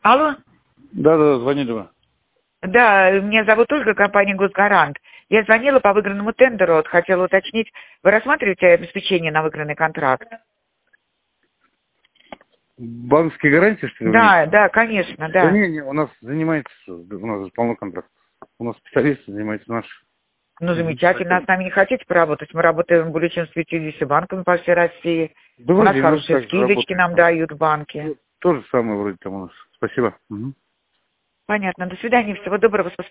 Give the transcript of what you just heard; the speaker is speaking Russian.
Алло? Да, звонили вы. Да, меня зовут Ольга, компания «Госгарант». Я звонила по выигранному тендеру, вот хотела уточнить, вы рассматриваете обеспечение на выигранный контракт? Банковские гарантии, что ли? Да, конечно, Да да. не, у нас занимается, у нас полно контрактов. У нас специалисты занимаются наши. Ну, замечательно, а с нами не хотите поработать? Мы работаем более чем с 50 банками по всей России. Да У нас вроде мы хорошие так же скидочки работаем. нам дают в банке. То же самое вроде там у нас. Спасибо. Понятно, до свидания, всего доброго.